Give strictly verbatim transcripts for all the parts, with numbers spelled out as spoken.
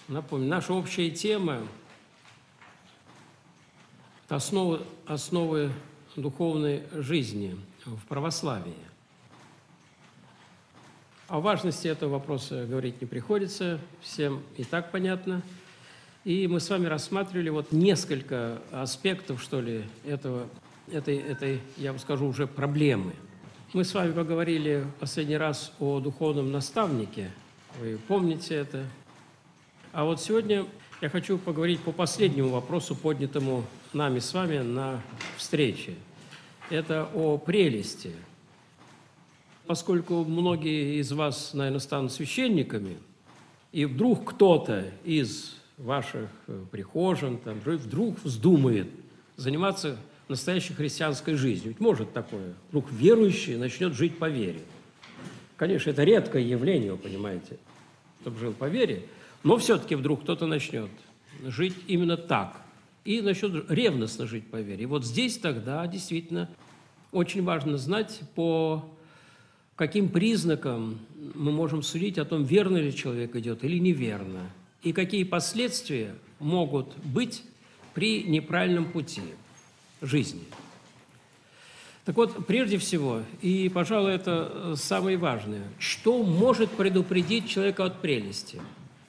Напомню, наша общая тема – основы, основы духовной жизни в православии. О важности этого вопроса говорить не приходится, всем и так понятно. И мы с вами рассматривали вот несколько аспектов, что ли, этого, этой, этой, я бы скажу, уже проблемы. Мы с вами поговорили в последний раз о духовном наставнике, вы помните это. А вот сегодня я хочу поговорить по последнему вопросу, поднятому нами с вами на встрече. Это о прелести. Поскольку многие из вас, наверное, станут священниками, и вдруг кто-то из ваших прихожан там, вдруг вздумает заниматься настоящей христианской жизнью. Ведь может такое. Вдруг верующий начнет жить по вере. Конечно, это редкое явление, вы понимаете, чтобы жил по вере, но все-таки вдруг кто-то начнет жить именно так и начнет ревностно жить по вере. И вот здесь тогда действительно очень важно знать, по каким признакам мы можем судить о том, верно ли человек идет или неверно, и какие последствия могут быть при неправильном пути жизни. Так вот, прежде всего, и, пожалуй, это самое важное, что может предупредить человека от прелести?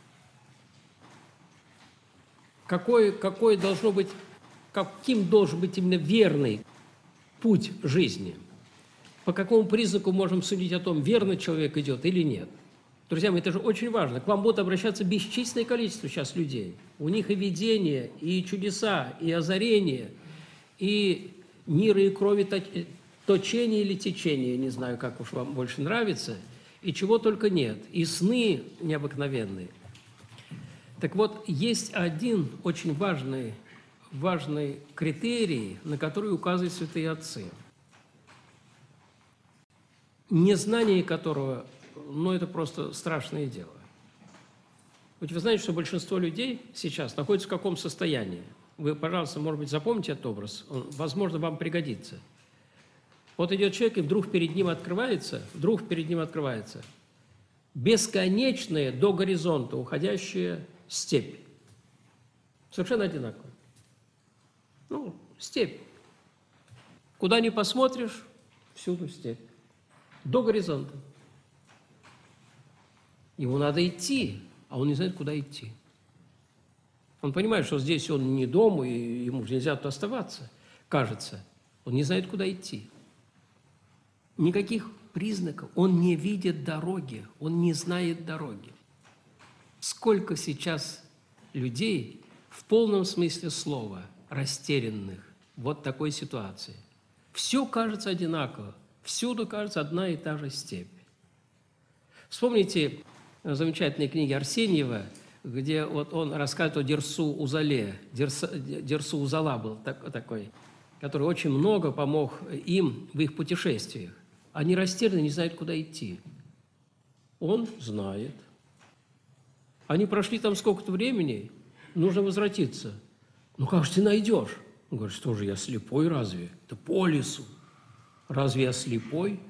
Какой, какой должно быть, каким должен быть именно верный путь жизни? По какому признаку можем судить о том, верно человек идет или нет? Друзья мои, это же очень важно. К вам будут обращаться бесчисленное количество сейчас людей. У них и видения, и чудеса, и озарения, и мира и крови точение или течение, не знаю, как уж вам больше нравится, и чего только нет, и сны необыкновенные. Так вот, есть один очень важный, важный критерий, на который указывают святые отцы, незнание которого, ну, это просто страшное дело. Ведь вы знаете, что большинство людей сейчас находится в каком состоянии? Вы, пожалуйста, может быть, запомните этот образ, он, возможно, вам пригодится. Вот идет человек, и вдруг перед ним открывается, вдруг перед ним открывается бесконечная до горизонта уходящая степь. Совершенно одинаково. Ну, степь. Куда ни посмотришь, всюду степь. До горизонта. Ему надо идти, а он не знает, куда идти. Он понимает, что здесь он не дома, и ему же нельзя тут оставаться, кажется. Он не знает, куда идти. Никаких признаков. Он не видит дороги, он не знает дороги. Сколько сейчас людей в полном смысле слова растерянных в вот такой ситуации. Все кажется одинаково, всюду кажется одна и та же степь. Вспомните замечательные книги Арсеньева, где вот он рассказывает о Дерсу Узале. Дерса, Дерсу Узала был так, такой, который очень много помог им в их путешествиях. Они растеряны, не знают, куда идти. Он знает. Они прошли там сколько-то времени, нужно возвратиться. Ну как же ты найдешь? Он говорит, что же, я слепой разве? Это по лесу. Разве я слепой?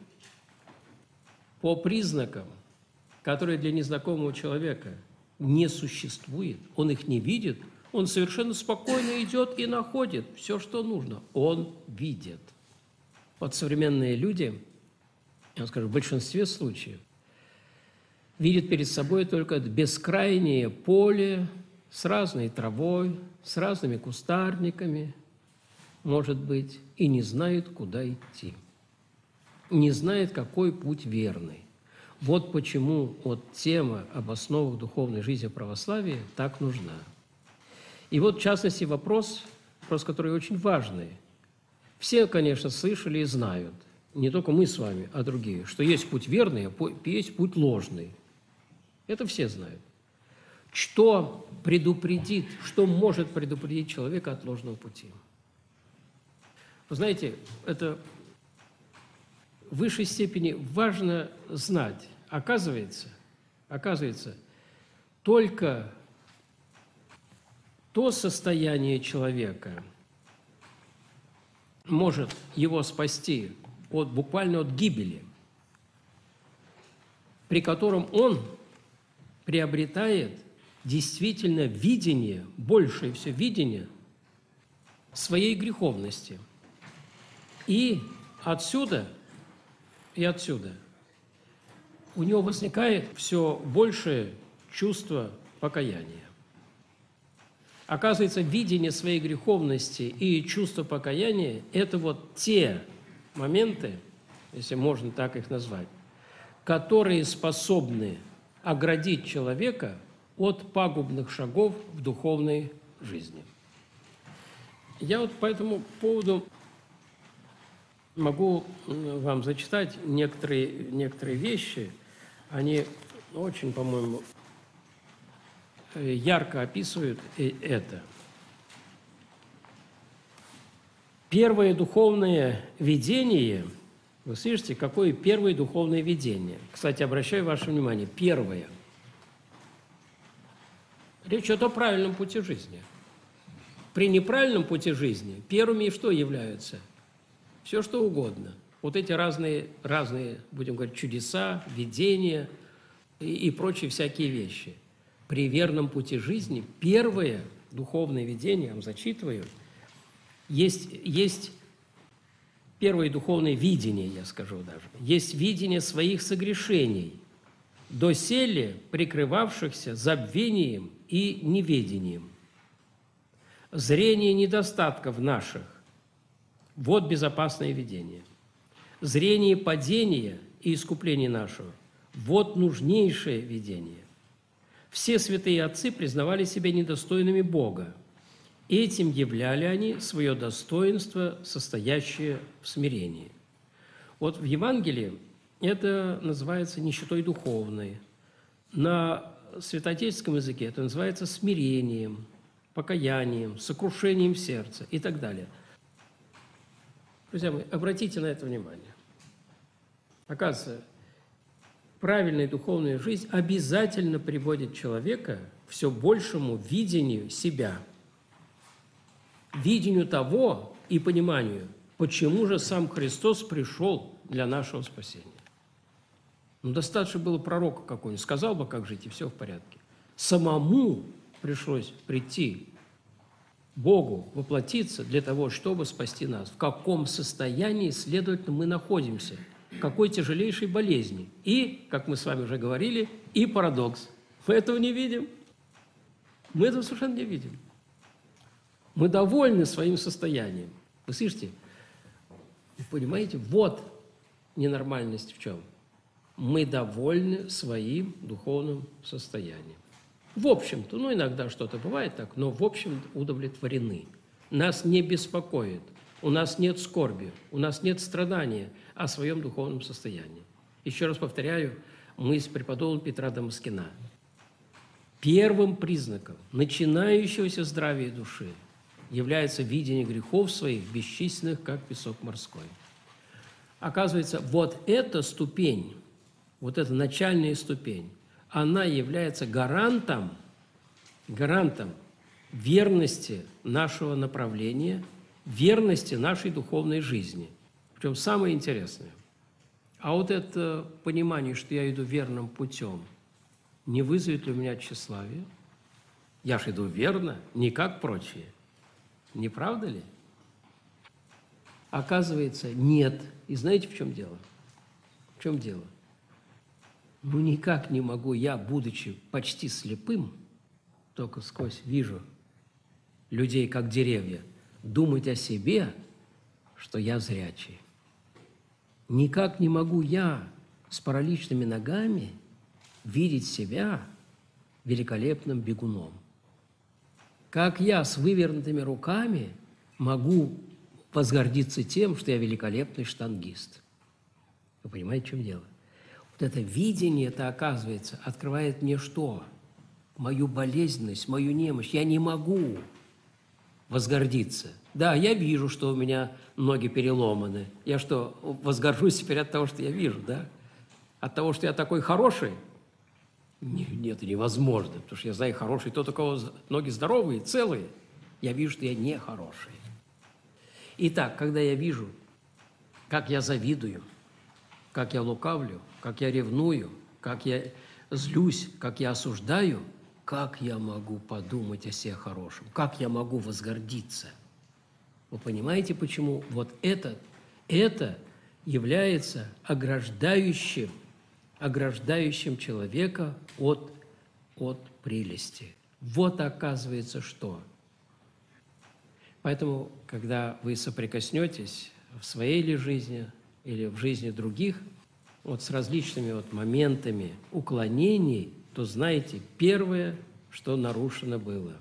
По признакам, которые для незнакомого человека не существует, он их не видит, он совершенно спокойно идет и находит все, что нужно. Он видит. Вот современные люди, я скажу, в большинстве случаев, видят перед собой только бескрайнее поле с разной травой, с разными кустарниками, может быть, и не знают, куда идти. Не знают, какой путь верный. Вот почему вот тема об основах духовной жизни православия так нужна. И вот, в частности, вопрос, вопрос, который очень важный. Все, конечно, слышали и знают, не только мы с вами, а другие, что есть путь верный, а есть путь ложный. Это все знают. Что предупредит, что может предупредить человека от ложного пути? Вы знаете, это в высшей степени важно знать. Оказывается, оказывается, только то состояние человека может его спасти от, буквально от гибели, при котором он приобретает действительно видение, большее все видение своей греховности. И отсюда, и отсюда у него возникает все большее чувство покаяния. Оказывается, видение своей греховности и чувство покаяния – это вот те моменты, если можно так их назвать, которые способны оградить человека от пагубных шагов в духовной жизни. Я вот по этому поводу могу вам зачитать некоторые, некоторые вещи. Они очень, по-моему, ярко описывают это. Первое духовное видение, вы слышите, какое первое духовное видение? Кстати, обращаю ваше внимание, первое. Речь идет о правильном пути жизни. При неправильном пути жизни первыми что являются? Все, что угодно. Вот эти разные, разные, будем говорить, чудеса, видения и, и прочие всякие вещи. При верном пути жизни первое духовное видение, я вам зачитываю, есть, есть первое духовное видение, я скажу даже, есть видение своих согрешений, доселе прикрывавшихся забвением и неведением. Зрение недостатков наших – вот безопасное видение. Зрение падения и искупления нашего – вот нужнейшее видение. Все святые отцы признавали себя недостойными Бога. Этим являли они свое достоинство, состоящее в смирении. Вот в Евангелии это называется нищетой духовной. На святоотеческом языке это называется смирением, покаянием, сокрушением сердца и так далее. Друзья мои, обратите на это внимание. Оказывается, правильная духовная жизнь обязательно приводит человека к все большему видению себя, видению того и пониманию, почему же сам Христос пришел для нашего спасения. Ну, достаточно было пророка какого-нибудь, сказал бы, как жить, и все в порядке. Самому пришлось прийти Богу, воплотиться для того, чтобы спасти нас. В каком состоянии, следовательно, мы находимся, какой тяжелейшей болезни. И, как мы с вами уже говорили, и парадокс. Мы этого не видим. Мы этого совершенно не видим. Мы довольны своим состоянием. Вы слышите? Вы понимаете? Вот ненормальность в чем. Мы довольны своим духовным состоянием. В общем-то, ну, иногда что-то бывает так, но в общем удовлетворены. Нас не беспокоит, у нас нет скорби, у нас нет страдания о своем духовном состоянии. Еще раз повторяю, мысль преподобного Петра Дамаскина. Первым признаком начинающегося здравия души является видение грехов своих, бесчисленных, как песок морской. Оказывается, вот эта ступень, вот эта начальная ступень, она является гарантом, гарантом верности нашего направления, верности нашей духовной жизни. Причем самое интересное. А вот это понимание, что я иду верным путем, не вызовет ли у меня тщеславие? Я же иду верно, не как прочие. Не правда ли? Оказывается, нет. И знаете, в чем дело? В чем дело? Ну, никак не могу я, будучи почти слепым, только сквозь вижу людей, как деревья, думать о себе, что я зрячий. Никак не могу я с параличными ногами видеть себя великолепным бегуном. Как я с вывернутыми руками могу возгордиться тем, что я великолепный штангист. Вы понимаете, в чем дело? Вот это видение, это, оказывается, открывает мне что? Мою болезненность, мою немощь. Я не могу возгордиться. Да, я вижу, что у меня ноги переломаны. Я что, возгоржусь теперь от того, что я вижу, да? От того, что я такой хороший? Нет, это невозможно, потому что я знаю, хороший тот, у кого ноги здоровые, целые. Я вижу, что я не хороший. Итак, когда я вижу, как я завидую, как я лукавлю, как я ревную, как я злюсь, как я осуждаю как я могу подумать о себе хорошем? Как я могу возгордиться? Вы понимаете, почему вот это, это является ограждающим, ограждающим человека от, от прелести. Вот оказывается что. Поэтому, когда вы соприкоснетесь в своей ли жизни или в жизни других вот с различными вот моментами уклонений, то знаете, первое, что нарушено было.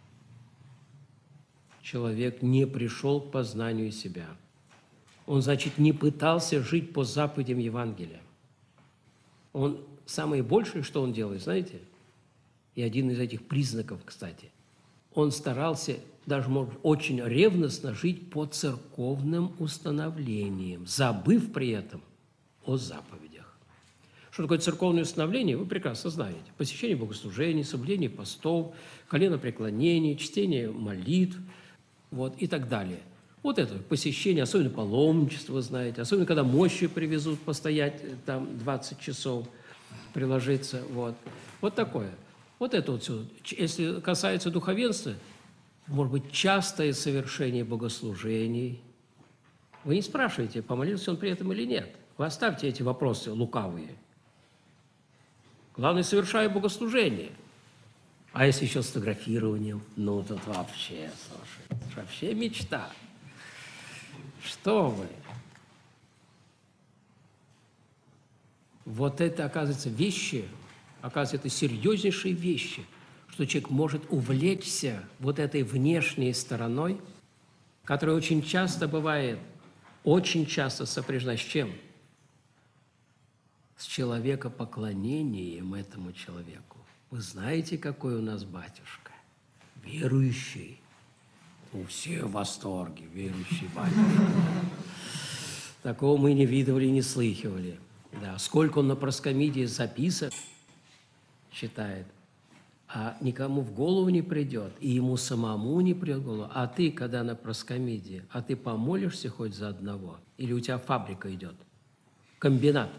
Человек не пришел к познанию себя. Он, значит, не пытался жить по заповедям Евангелия. Он, самое большее, что он делает, знаете, и один из этих признаков, кстати, он старался, даже, может, очень ревностно жить по церковным установлениям, забыв при этом о заповедях. Что такое церковное установление, вы прекрасно знаете. Посещение богослужений, соблюдение постов, коленопреклонение, чтение молитв, вот, и так далее. Вот это посещение, особенно паломничество, вы знаете, особенно когда мощи привезут, постоять там двадцать часов, приложиться, вот. Вот такое. Вот это вот все. Если касается духовенства, может быть, частое совершение богослужений. Вы не спрашиваете, помолился он при этом или нет. Вы оставьте эти вопросы лукавые. Главное, совершаю богослужение. А если еще с фотографированием, ну, тут вообще, слушай, вообще мечта. Что вы? Вот это, оказывается, вещи, оказывается, это серьезнейшие вещи, что человек может увлечься вот этой внешней стороной, которая очень часто бывает, очень часто сопряжена с чем? С человекопоклонением этому человеку. Вы знаете, какой у нас батюшка? Верующий. Ну, все в восторге, верующий батюшка. Такого мы не видывали, не слыхивали. Да. Сколько он на проскомидии записок читает, а никому в голову не придет, и ему самому не придет в голову. А ты, когда на проскомидии, а ты помолишься хоть за одного? Или у тебя фабрика идет? Комбинат?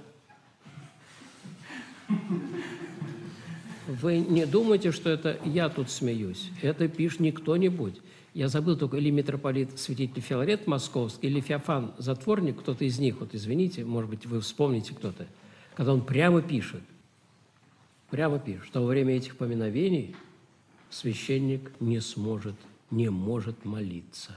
Вы не думайте, что это я тут смеюсь. Это пишет не кто-нибудь. Я забыл только, или митрополит святитель Филарет Московский, или Феофан Затворник, кто-то из них, вот извините, может быть, вы вспомните кто-то, когда он прямо пишет, прямо пишет, что во время этих поминовений священник не сможет, не может молиться.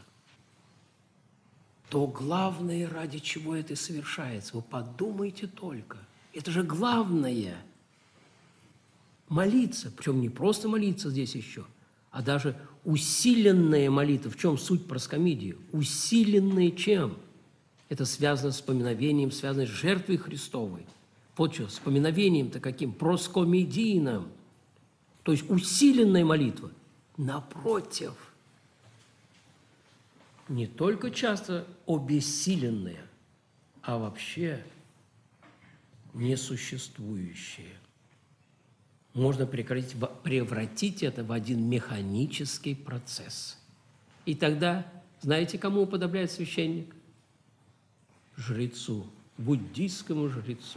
То главное, ради чего это совершается, вы подумайте только. Это же главное – молиться, причем не просто молиться здесь еще, а даже усиленная молитва. В чем суть проскомидии? Усиленная чем? Это связано с поминовением, связано с жертвой Христовой. Вот что, с поминовением-то каким? Проскомидийным. То есть усиленная молитва. Напротив, не только часто обессиленная, а вообще несуществующая. Можно прекратить, превратить это в один механический процесс. И тогда, знаете, кому уподобляет священник? Жрецу, буддийскому жрецу.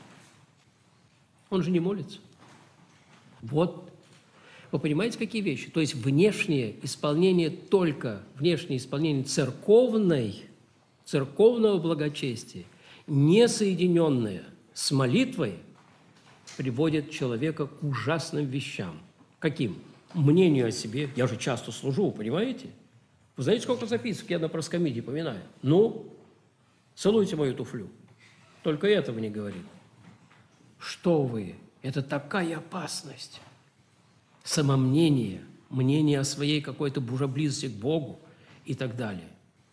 Он же не молится. Вот, вы понимаете, какие вещи? То есть внешнее исполнение только, внешнее исполнение церковной, церковного благочестия, не соединенное с молитвой, приводит человека к ужасным вещам. Каким? Мнению о себе. Я же часто служу, понимаете? Вы знаете, сколько записок я на проскомидии поминаю? Ну, целуйте мою туфлю. Только этого не говорит. Что вы? Это такая опасность. Самомнение, мнение о своей какой-то уже близости к Богу и так далее.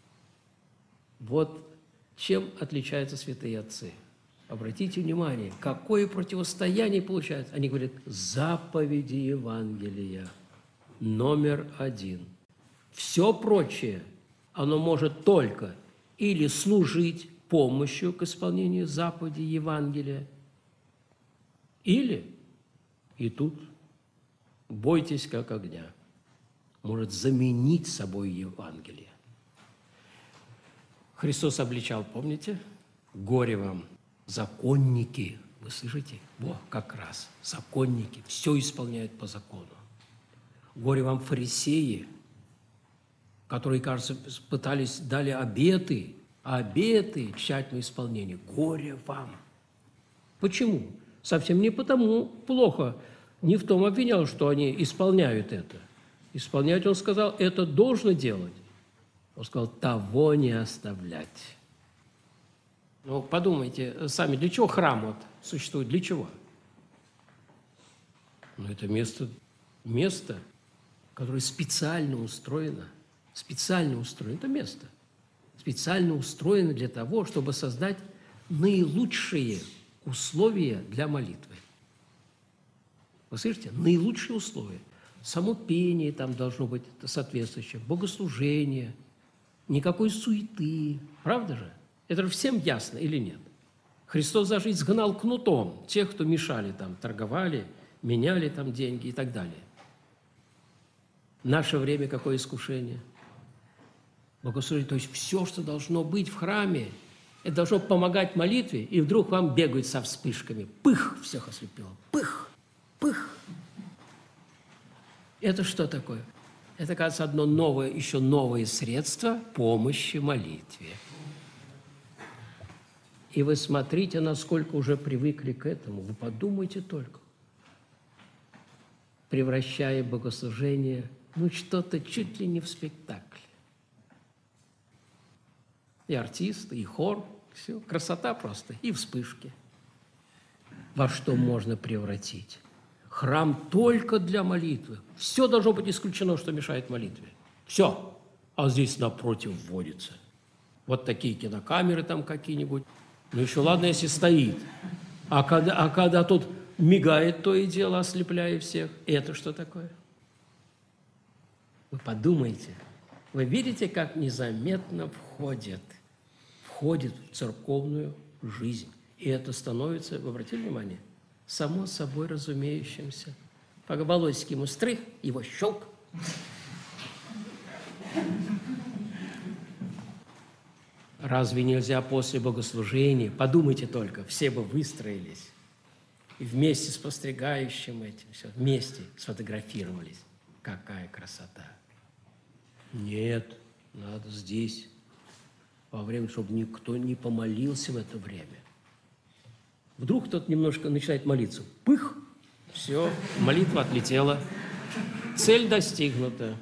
Вот чем отличаются святые отцы. Обратите внимание, какое противостояние получается. Они говорят, заповеди Евангелия номер один. Все прочее, оно может только или служить помощью к исполнению заповедей Евангелия, или, и тут, бойтесь как огня, может заменить собой Евангелие. Христос обличал, помните? Горе вам, законники, Вы слышите? Во, как раз. Законники все исполняют по закону. Горе вам, фарисеи, которые, кажется, пытались, дали обеты, а обеты тщательное исполнение. Горе вам. Почему? Совсем не потому плохо, не в том обвинял, что они исполняют это. Исполнять, он сказал, это должно делать. Он сказал, того не оставлять. Ну, подумайте сами, для чего храм вот существует? Для чего? Ну, это место, место, которое специально устроено, специально устроено, это место, специально устроено для того, чтобы создать наилучшие условия для молитвы. Вы слышите? Наилучшие условия. Само пение там должно быть соответствующее, богослужение, никакой суеты. Правда же? Это же всем ясно или нет? Христос даже изгнал кнутом тех, кто мешали там, торговали, меняли там деньги и так далее. В наше время какое искушение? Богослужение, то есть все, что должно быть в храме, это должно помогать молитве, и вдруг вам бегают со вспышками. Пых! Всех ослепило. Пых! Пых! Это что такое? Это, кажется, одно новое, еще новое средство помощи молитве. И вы смотрите, насколько уже привыкли к этому. Вы подумайте только. Превращая богослужение, ну, что-то чуть ли не в спектакль. И артисты, и хор, все, красота просто, и вспышки. Во что можно превратить? Храм только для молитвы. Все должно быть исключено, что мешает молитве. Все. А здесь напротив вводится. Вот такие кинокамеры там какие-нибудь. Ну, еще ладно, если стоит. А когда, а когда тут мигает то и дело, ослепляя всех, это что такое? Вы подумайте. Вы видите, как незаметно входит, входит в церковную жизнь. И это становится, вы обратили внимание, само собой разумеющимся. По Володьке ему стрых, его щелк. Разве нельзя после богослужения, подумайте только, все бы выстроились и вместе с постригающим этим, все, вместе сфотографировались. Какая красота! Нет, надо здесь, во время, чтобы никто не помолился в это время. Вдруг кто-то немножко начинает молиться. Пых! Все, молитва отлетела. Цель достигнута.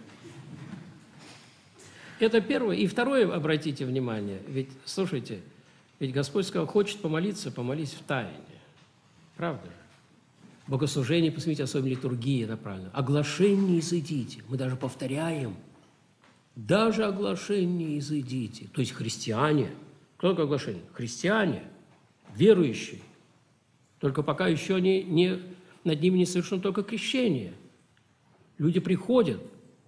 Это первое. И второе, обратите внимание, ведь, слушайте, ведь Господь сказал, хочет помолиться, помолись в тайне. Правда же? Богослужение, посмотрите, особенно литургии, это правильно. Оглашение изыдите. Мы даже повторяем. Даже оглашение изыдите. То есть христиане. Кто такое оглашение? Христиане, верующие. Только пока еще не, не, над ними не совершено только крещение. Люди приходят.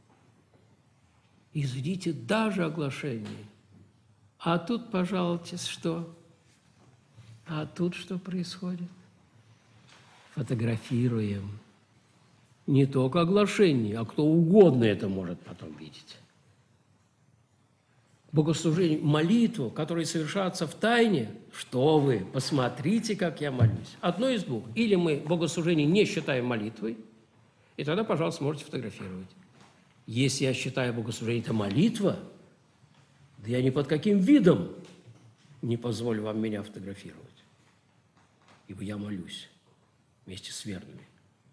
Изыдите даже оглашение. А тут, пожалуйте, что? А тут что происходит? Фотографируем. Не только оглашение, а кто угодно это может потом видеть. Богослужение, молитву, которая совершается в тайне, что вы, посмотрите, как я молюсь. Одно из двух. Или мы богослужение не считаем молитвой, и тогда, пожалуйста, можете фотографировать. Если я считаю богослужение это молитва, да я ни под каким видом не позволю вам меня фотографировать, ибо я молюсь вместе с верными.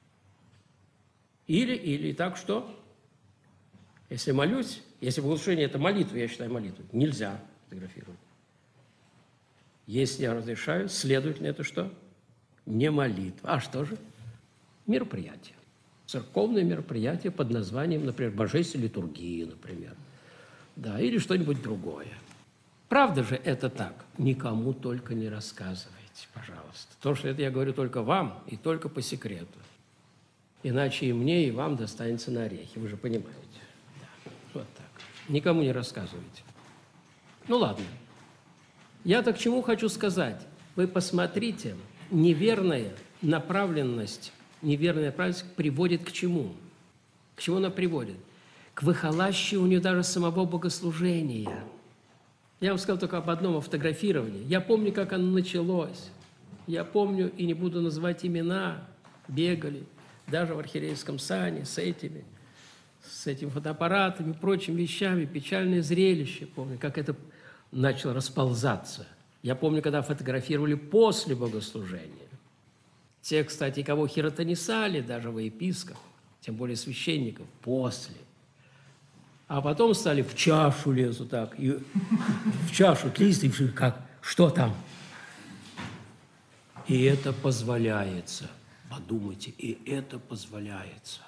Или, или так что? Если молюсь, если богослужение это молитва, я считаю молитвой, нельзя фотографировать. Если я разрешаю, следовательно, это что? Не молитва. А что же? Мероприятие. Церковное мероприятие под названием, например, божественной литургии, например. Да, или что-нибудь другое. Правда же это так? Никому только не рассказывайте, пожалуйста. То, что это я говорю только вам и только по секрету. Иначе и мне, и вам достанется на орехи, вы же понимаете. Да, вот так. Никому не рассказывайте. Ну ладно. Я-то к чему хочу сказать? Вы посмотрите, неверная направленность, неверная направленность приводит к чему? К чему она приводит? К выхолащиванию даже самого богослужения. Я вам сказал только об одном, о фотографировании. Я помню, как оно началось. Я помню, и не буду называть имена, бегали, даже в архиерейском сане с этими, с этими фотоаппаратами, прочими вещами, печальное зрелище. Помню, как это начало расползаться. Я помню, когда фотографировали после богослужения. Те, кстати, кого хиротонисали, даже во епископов, тем более священников, после. А потом стали в чашу лезут так, и в чашу лезть, и как, что там? И это позволяется. Подумайте, и это позволяется.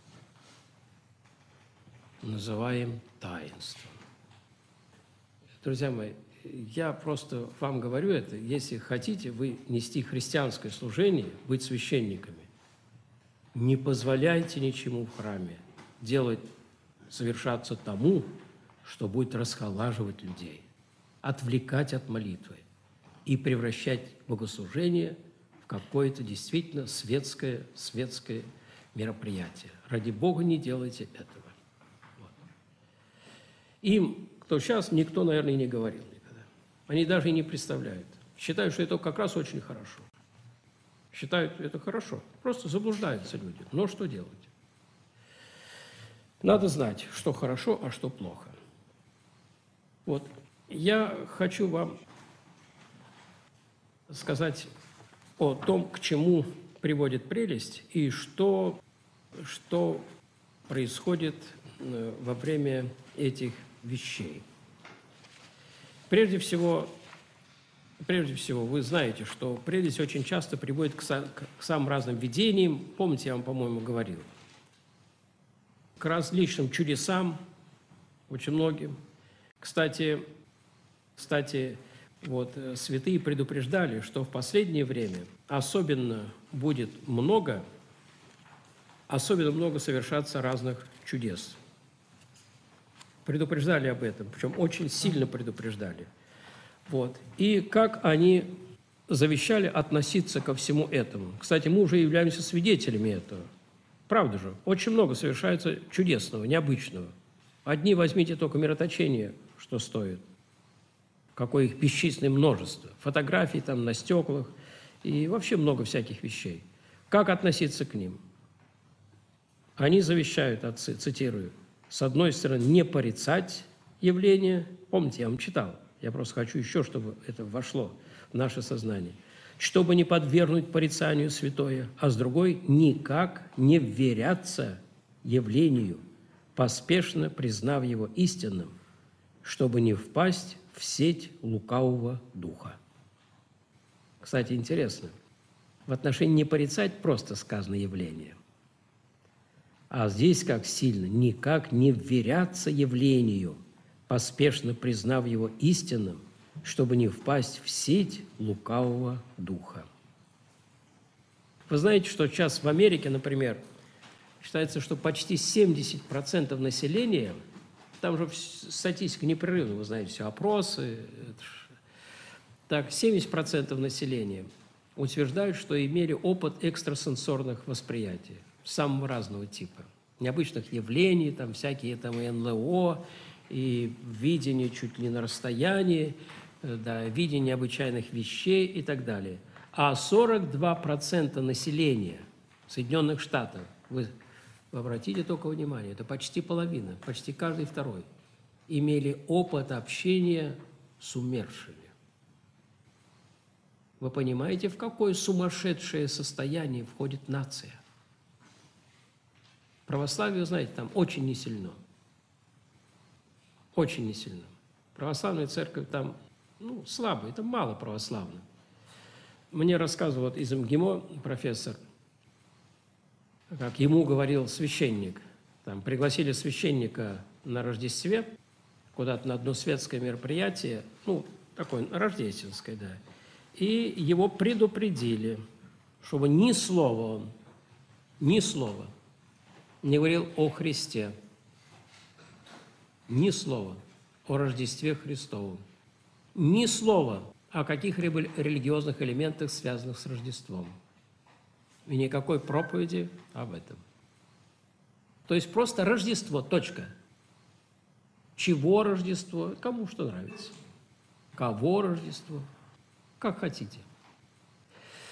Называем таинством. Друзья мои, я просто вам говорю это, если хотите вы нести христианское служение, быть священниками, не позволяйте ничему в храме делать, совершаться тому, что будет расхолаживать людей, отвлекать от молитвы и превращать богослужение в какое-то действительно светское, светское мероприятие. Ради Бога, не делайте этого. Вот. Им, кто сейчас, никто, наверное, и не говорил никогда. Они даже и не представляют. Считают, что это как раз очень хорошо. Считают это хорошо. Просто заблуждаются люди. Но что делать? Надо знать, что хорошо, а что плохо. Вот. Я хочу вам сказать о том, к чему приводит прелесть и что, что происходит во время этих вещей. Прежде всего, прежде всего, вы знаете, что прелесть очень часто приводит к, сам, к самым разным видениям. Помните, я вам, по-моему, говорил. К различным чудесам, очень многим. Кстати, кстати, вот, святые предупреждали, что в последнее время особенно будет много, особенно много совершаться разных чудес. Предупреждали об этом, причем очень сильно предупреждали. Вот. И как они завещали относиться ко всему этому. Кстати, мы уже являемся свидетелями этого. Правда же, очень много совершается чудесного, необычного. Одни возьмите только мироточение, что стоит. Какое их бесчисленное множество. Фотографий там на стеклах и вообще много всяких вещей. Как относиться к ним? Они завещают, отцы, цитирую, с одной стороны, не порицать явление. Помните, я вам читал. Я просто хочу еще, чтобы это вошло в наше сознание. Чтобы не подвергнуть порицанию святое, а с другой – никак не вверяться явлению, поспешно признав его истинным, чтобы не впасть в сеть лукавого духа. Кстати, интересно, в отношении не порицать просто сказано явление, а здесь как сильно – никак не вверяться явлению, поспешно признав его истинным, чтобы не впасть в сеть лукавого духа. Вы знаете, что сейчас в Америке, например, считается, что почти семьдесят процентов населения, там же статистика непрерывна, вы знаете, все опросы, так, семьдесят процентов населения утверждают, что имели опыт экстрасенсорных восприятий самого разного типа, необычных явлений, там всякие там и эн эл о, и видение чуть ли не на расстоянии, да, видение необычайных вещей и так далее. А сорок два процента населения Соединенных Штатов, вы, вы обратите только внимание, это почти половина, почти каждый второй, имели опыт общения с умершими. Вы понимаете, в какое сумасшедшее состояние входит нация? Православие, знаете, там очень не сильно. Очень не сильно. Православная церковь там, ну, слабая, это мало православно. Мне рассказывал вот из МГИМО профессор, как ему говорил священник. Там пригласили священника на Рождестве куда-то на одно светское мероприятие, ну, такое рождественское, да. И его предупредили, чтобы ни слова он, ни слова не говорил о Христе, ни слова о Рождестве Христовом, ни слова о каких-либо религиозных элементах, связанных с Рождеством. И никакой проповеди об этом. То есть просто Рождество, точка. Чего Рождество? Кому что нравится. Кого Рождество? Как хотите.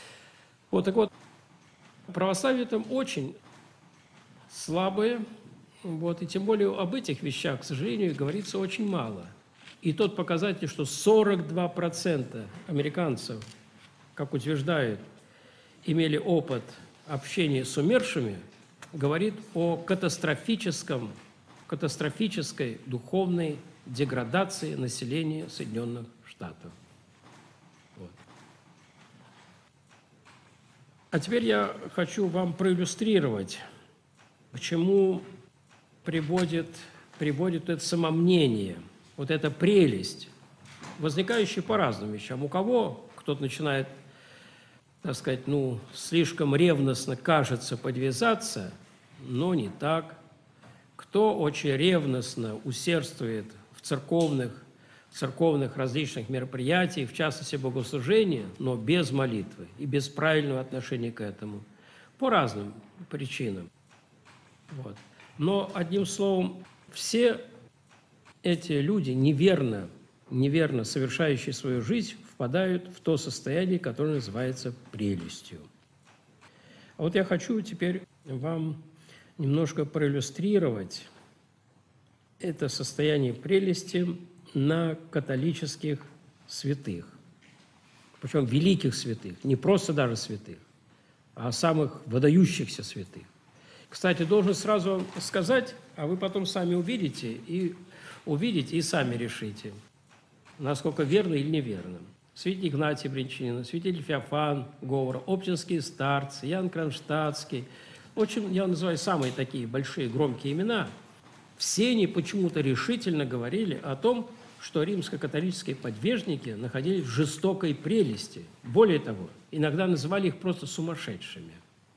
Вот так вот, православие там очень слабое, вот, и тем более об этих вещах, к сожалению, говорится очень мало. И тот показатель, что сорок два процента американцев, как утверждают, имели опыт общения с умершими, говорит о катастрофическом, катастрофической духовной деградации населения Соединенных Штатов. Вот. А теперь я хочу вам проиллюстрировать, к чему приводит, приводит это самомнение, вот эта прелесть, возникающая по разным вещам. У кого кто-то начинает, так сказать, ну, слишком ревностно, кажется, подвязаться, но не так. Кто очень ревностно усердствует в церковных, церковных различных мероприятиях, в частности, богослужения, но без молитвы и без правильного отношения к этому, по разным причинам. Вот. Но, одним словом, все эти люди, неверно, неверно совершающие свою жизнь, впадают в то состояние, которое называется прелестью. А вот я хочу теперь вам немножко проиллюстрировать это состояние прелести на католических святых, причем великих святых, не просто даже святых, а самых выдающихся святых. Кстати, должен сразу вам сказать, а вы потом сами увидите и увидите и сами решите, насколько верно или неверно. Святитель Игнатий Брянчанин, святитель Феофан Говор, оптинские старцы, Ян Кронштадтский. Очень, я называю самые такие большие громкие имена. Все они почему-то решительно говорили о том, что римско-католические подвижники находились в жестокой прелести. Более того, иногда называли их просто сумасшедшими.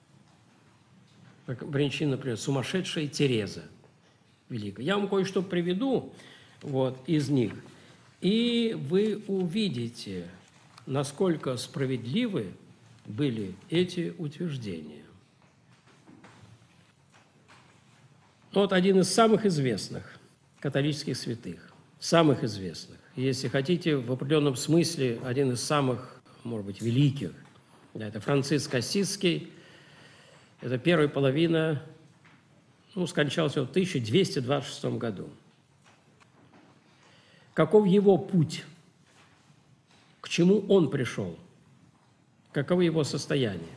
Как Брянчанин, например, сумасшедшая Тереза Великая. Я вам кое-что приведу вот, из них, и вы увидите, насколько справедливы были эти утверждения. Вот один из самых известных католических святых, самых известных, если хотите, в определенном смысле, один из самых, может быть, великих, да, это Франциск Ассизский, это первая половина, ну, скончался в тысяча двести двадцать шестом году. Каков его путь? К чему он пришел? Каково его состояние?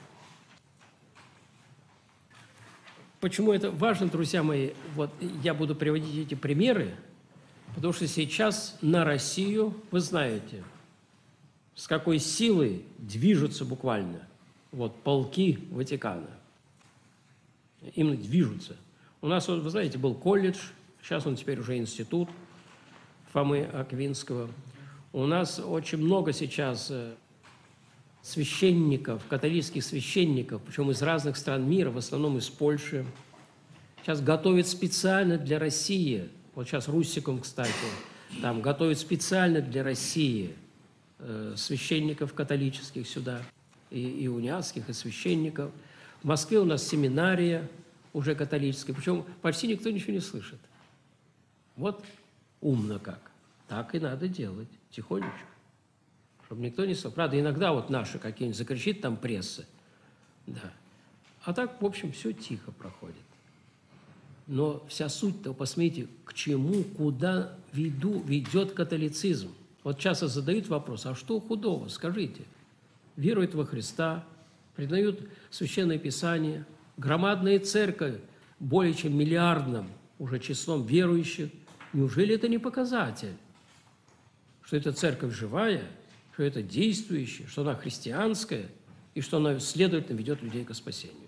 Почему это важно, друзья мои? Вот я буду приводить эти примеры, потому что сейчас на Россию, вы знаете, с какой силой движутся буквально вот, полки Ватикана. Именно движутся. У нас, вот, вы знаете, был колледж, сейчас он теперь уже институт Фомы Аквинского. У нас очень много сейчас священников, католических священников, причем из разных стран мира, в основном из Польши. Сейчас готовят специально для России, вот сейчас Руссиком, кстати, там готовят специально для России э, священников католических сюда, и иуниатских, и священников. В Москве у нас семинария уже католическая, причем почти никто ничего не слышит. Вот умно как. Так и надо делать, тихонечко, чтобы никто не слышал. Правда, иногда вот наши какие-нибудь закричит там пресса, да. А так, в общем, все тихо проходит. Но вся суть-то, посмотрите, к чему, куда веду, ведет католицизм. Вот часто задают вопрос, а что худого, скажите? Веруют во Христа, признают Священное Писание, громадная церковь, более чем миллиардным уже числом верующих. Неужели это не показатель, что эта церковь живая, что это действующая, что она христианская и что она, следовательно, ведет людей к спасению?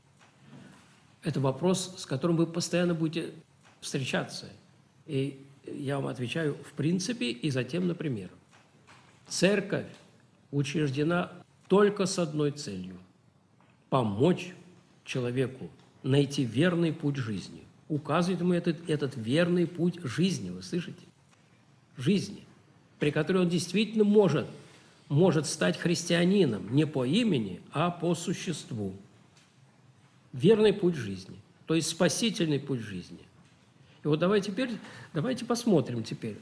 Это вопрос, с которым вы постоянно будете встречаться. И я вам отвечаю в принципе и затем на примерах. Церковь учреждена только с одной целью – помочь человеку найти верный путь жизни. Указывает ему этот, этот верный путь жизни, вы слышите? Жизни, при которой он действительно может, может стать христианином не по имени, а по существу. Верный путь жизни, то есть спасительный путь жизни. И вот давайте теперь, давайте посмотрим теперь.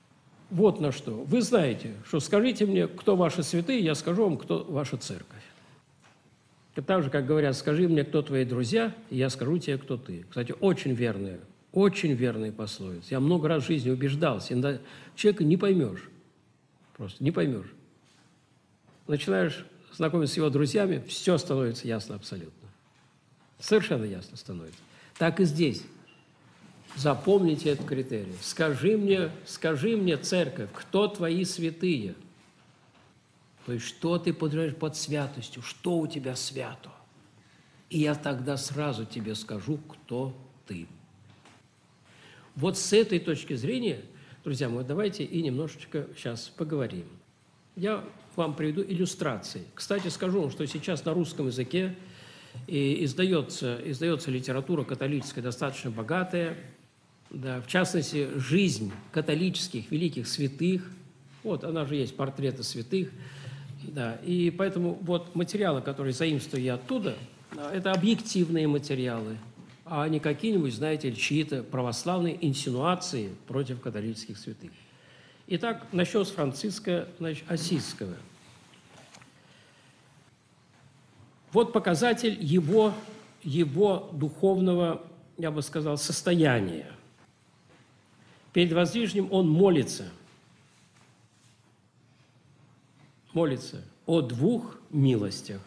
Вот на что. Вы знаете, что скажите мне, кто ваши святые, я скажу вам, кто ваша церковь. Так же, как говорят, скажи мне, кто твои друзья, и я скажу тебе, кто ты. Кстати, очень верная, очень верная пословица. Я много раз в жизни убеждался. Иногда человека не поймешь, просто не поймешь. Начинаешь знакомиться с его друзьями, все становится ясно абсолютно. Совершенно ясно становится. Так и здесь. Запомните этот критерий. Скажи мне, скажи мне, церковь, кто твои святые? То есть, что ты подразумеваешь под святостью, что у тебя свято? И я тогда сразу тебе скажу, кто ты. Вот с этой точки зрения, друзья мои, давайте и немножечко сейчас поговорим. Я вам приведу иллюстрации. Кстати, скажу вам, что сейчас на русском языке и издается, издается литература католическая, достаточно богатая. Да, в частности, жизнь католических великих святых. Вот, она же есть, портреты святых. Да, и поэтому вот материалы, которые заимствую я оттуда, это объективные материалы, а не какие-нибудь, знаете, чьи-то православные инсинуации против католических святых. Итак, начнем с Франциска, значит, Ассизского. Вот показатель его, его духовного, я бы сказал, состояния. Перед воздвижением он молится. Молится о двух милостях.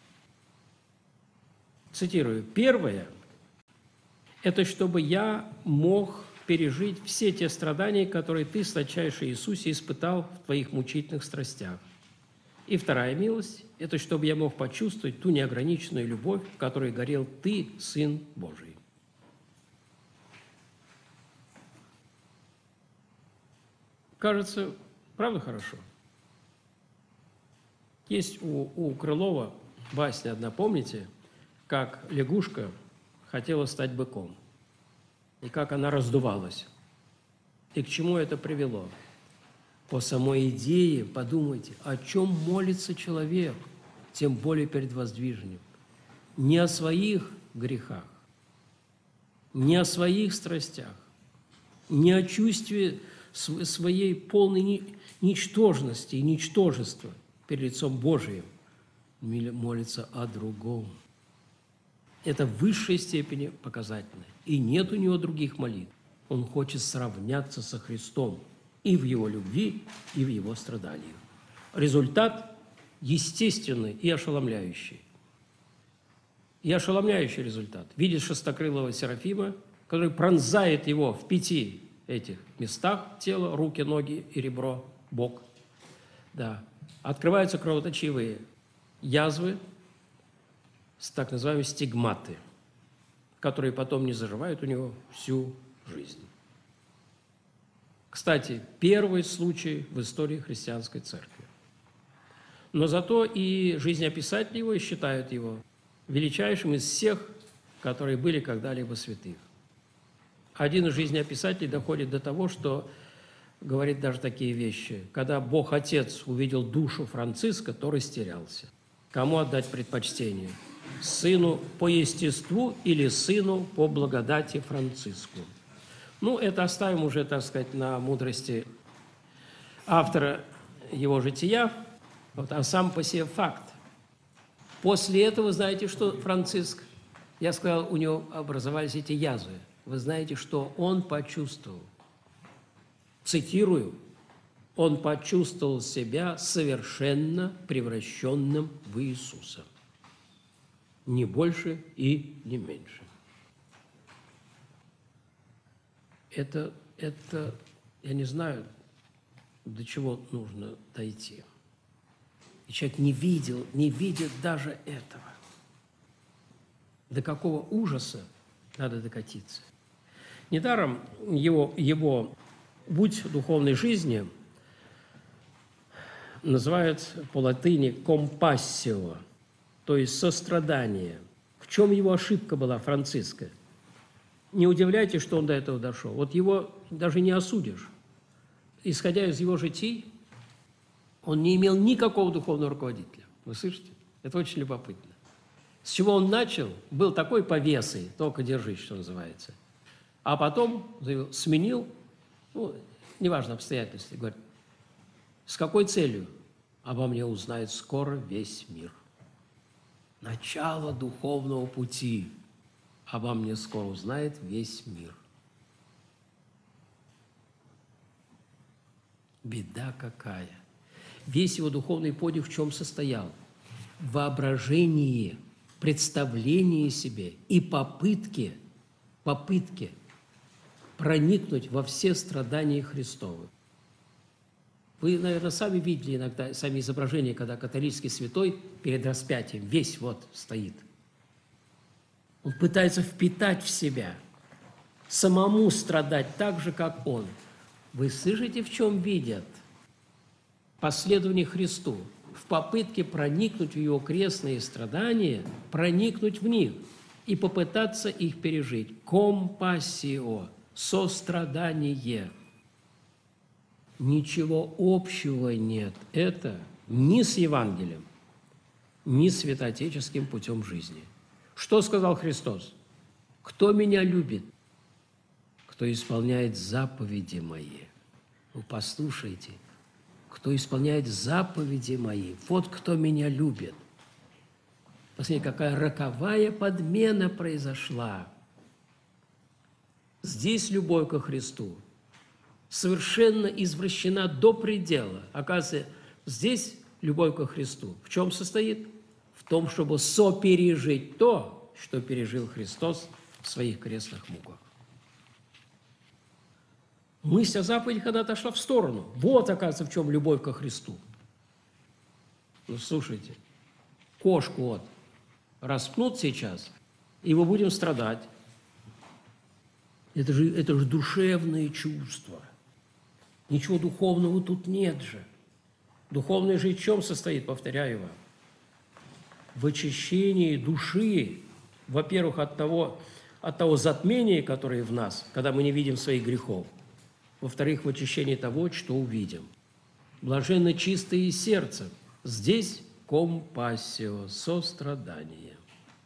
Цитирую. Первое – это чтобы я мог пережить все те страдания, которые ты, сладчайший Иисусе, испытал в твоих мучительных страстях. И вторая милость – это чтобы я мог почувствовать ту неограниченную любовь, в которой горел ты, Сын Божий. Кажется, правда хорошо? Есть у, у Крылова басня одна, помните, как лягушка хотела стать быком, и как она раздувалась, и к чему это привело. По самой идее подумайте, о чем молится человек, тем более перед воздвижением. Не о своих грехах, не о своих страстях, не о чувстве своей полной ничтожности и ничтожества перед лицом Божиим, молится о другом. Это в высшей степени показательно. И нет у него других молитв. Он хочет сравняться со Христом и в его любви, и в его страданиях. Результат естественный и ошеломляющий. И ошеломляющий результат. Видит шестокрылого Серафима, который пронзает его в пяти этих местах тела, руки, ноги и ребро, бок. Да. Открываются кровоточивые язвы, так называемые стигматы, которые потом не заживают у него всю жизнь. Кстати, первый случай в истории христианской церкви. Но зато и жизнеописатели его считают его величайшим из всех, которые были когда-либо святых. Один из жизнеописателей доходит до того, что говорит даже такие вещи. Когда Бог Отец увидел душу Франциска, то растерялся. Кому отдать предпочтение? Сыну по естеству или сыну по благодати Франциску? Ну, это оставим уже, так сказать, на мудрости автора его жития, вот, а сам по себе факт. После этого, знаете, что Франциск, я сказал, у него образовались эти язвы. Вы знаете, что он почувствовал? Цитирую, он почувствовал себя совершенно превращенным в Иисуса. Ни больше и не меньше. Это, это, я не знаю, до чего нужно дойти. И человек не видел, не видит даже этого. До какого ужаса надо докатиться. Недаром его, его путь духовной жизни называют по латыни «компассио», то есть сострадание. В чем его ошибка была, Франциска? Не удивляйтесь, что он до этого дошел. Вот его даже не осудишь. Исходя из его житий, он не имел никакого духовного руководителя. Вы слышите? Это очень любопытно. С чего он начал, был такой повесой, только держись, что называется. А потом заявил, сменил, ну, неважно обстоятельства, говорит, с какой целью? Обо мне узнает скоро весь мир. начало духовного пути. Обо мне скоро узнает весь мир. Беда какая! Весь его духовный подвиг в чем состоял? В воображении, представлении себе и попытке, попытке проникнуть во все страдания Христовы. Вы, наверное, сами видели иногда сами изображения, когда католический святой перед распятием весь вот стоит. Он пытается впитать в себя, самому страдать так же, как он. Вы слышите, в чем видят последование Христу? В попытке проникнуть в его крестные страдания, проникнуть в них и попытаться их пережить. Компассио, сострадание. Ничего общего нет. Это ни с Евангелием, ни с святоотеческим путем жизни. Что сказал Христос? Кто меня любит? Кто исполняет заповеди мои. Вы послушайте, кто исполняет заповеди мои, вот кто меня любит. Посмотрите, какая роковая подмена произошла. Здесь любовь ко Христу совершенно извращена до предела. Оказывается, здесь любовь ко Христу в чем состоит? В том, чтобы сопережить то, что пережил Христос в своих крестных муках. Мысль о заповедях, она отошла в сторону. Вот, оказывается, в чем любовь ко Христу. Ну, слушайте, кошку вот распнут сейчас, и мы будем страдать. Это же, это же душевные чувства. Ничего духовного тут нет же. Духовное же в чем состоит, повторяю вам? В очищении души, во-первых, от того, от того затмения, которое в нас, когда мы не видим своих грехов. Во-вторых, в очищении того, что увидим. Блаженно чистые сердцем. Здесь компассио, сострадание.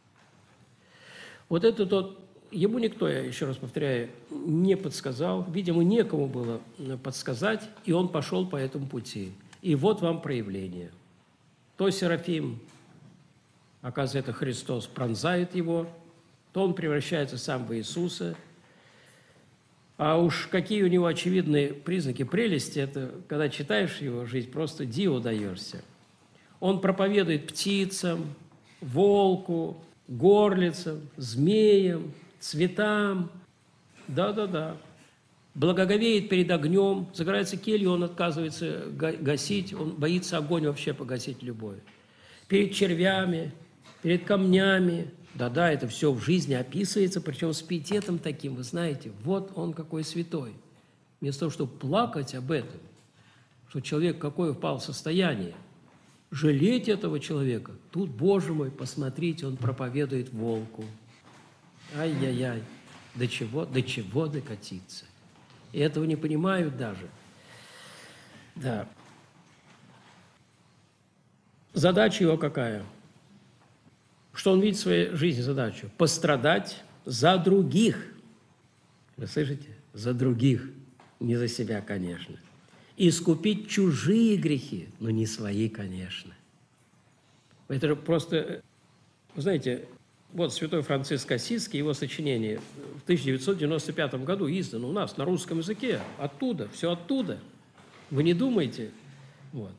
Вот это тот, ему никто, я еще раз повторяю, не подсказал. Видимо, некому было подсказать, и он пошел по этому пути. И вот вам проявление. То Серафим, оказывается, это Христос, пронзает его, то он превращается сам в Иисуса. А уж какие у него очевидные признаки прелести, это когда читаешь его жизнь, просто диву даешься. Он проповедует птицам, волку, горлицам, змеям, цветам. Да-да-да. Благоговеет перед огнем, загорается келью, он отказывается гасить, он боится огонь вообще погасить любой. Перед червями, перед камнями. Да-да, это все в жизни описывается, причем с пиететом таким, вы знаете, вот он какой святой. Вместо того, чтобы плакать об этом, что человек какое впал в состояние, жалеть этого человека, тут, Боже мой, посмотрите, он проповедует волку. Ай-яй-яй, до чего, до чего докатиться. И этого не понимают даже. Да. Задача его какая? Что он видит в своей жизни задачу? Пострадать за других. Вы слышите? За других. Не за себя, конечно. Искупить чужие грехи, но не свои, конечно. Это же просто, вы знаете, вот святой Франциск Ассизский, его сочинение в тысяча девятьсот девяносто пятом году издано у нас на русском языке. Оттуда, все оттуда. Вы не думайте. Вот.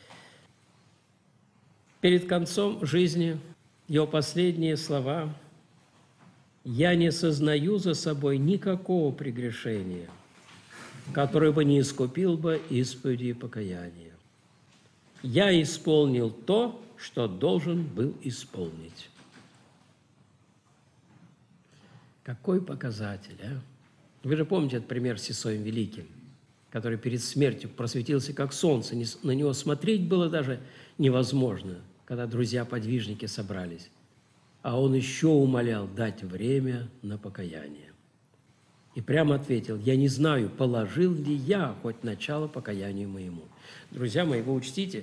Перед концом жизни его последние слова: «Я не сознаю за собой никакого прегрешения, которое бы не искупил бы исповедью и покаяния. Я исполнил то, что должен был исполнить». Какой показатель, а? Вы же помните этот пример с Сысоем Великим, который перед смертью просветился как солнце, на него смотреть было даже невозможно, когда друзья-подвижники собрались, а он еще умолял дать время на покаяние. И прямо ответил: «Я не знаю, положил ли я хоть начало покаянию моему». Друзья мои, вы учтите,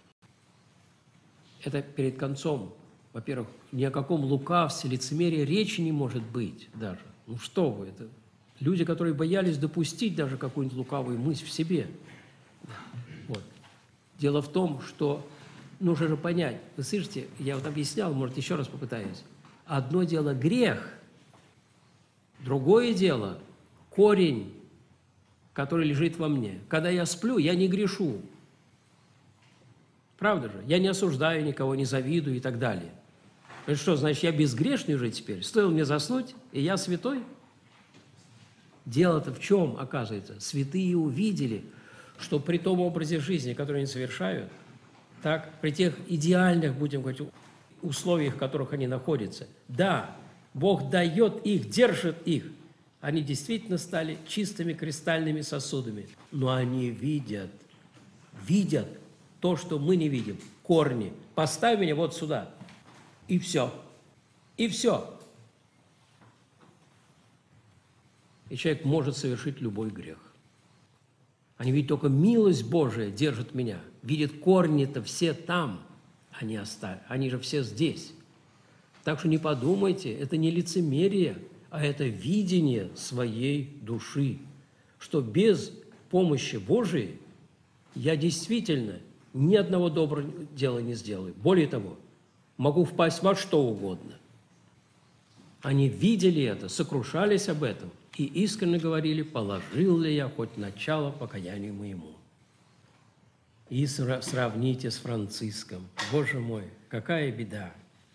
это перед концом. Во-первых, ни о каком лукавстве, лицемерии речи не может быть даже. Ну что вы, это люди, которые боялись допустить даже какую-нибудь лукавую мысль в себе. Вот. Дело в том, что нужно же понять. Вы слышите, я вот объяснял, может, еще раз попытаюсь. Одно дело грех, другое дело корень, который лежит во мне. Когда я сплю, я не грешу. Правда же? Я не осуждаю никого, не завидую и так далее. Это что, значит, я безгрешный уже теперь? Стоило мне заснуть, и я святой? Дело-то в чем, оказывается? Святые увидели, что при том образе жизни, который они совершают, так, при тех идеальных, будем говорить, условиях, в которых они находятся, да, Бог дает их, держит их. Они действительно стали чистыми кристальными сосудами. Но они видят, видят то, что мы не видим, корни. Поставь меня вот сюда, и все. И все. И человек может совершить любой грех. Они видят только милость Божия держит меня. Видят корни-то все там, они, оставь, они же все здесь. Так что не подумайте, это не лицемерие, а это видение своей души, что без помощи Божией я действительно ни одного доброго дела не сделаю. Более того, могу впасть во что угодно. Они видели это, сокрушались об этом и искренне говорили, положил ли я хоть начало покаянию моему. И сравните с Франциском. Боже мой, какая беда!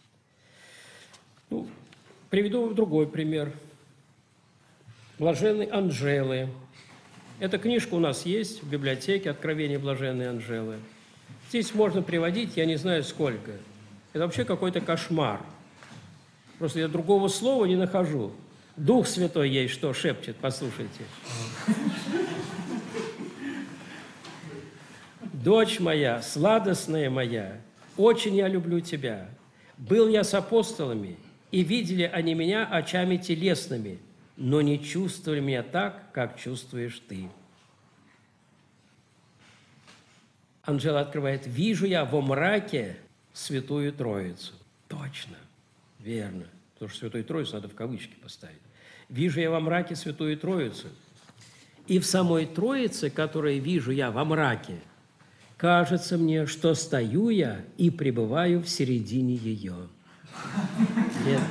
Ну, приведу другой пример. Блаженной Анжелы. Эта книжка у нас есть в библиотеке «Откровение блаженной Анжелы». Здесь можно приводить, я не знаю сколько. Это вообще какой-то кошмар. Просто я другого слова не нахожу. Дух Святой ей что шепчет, послушайте. «Дочь моя, сладостная моя, очень я люблю тебя. Был я с апостолами, и видели они меня очами телесными, но не чувствовали меня так, как чувствуешь ты». Анжела открывает: «Вижу я во мраке Святую Троицу». Точно, верно, потому что Святую Троицу надо в кавычки поставить. «Вижу я во мраке Святую Троицу». И в самой Троице, которую вижу я во мраке, кажется мне, что стою я и пребываю в середине ее. Нет.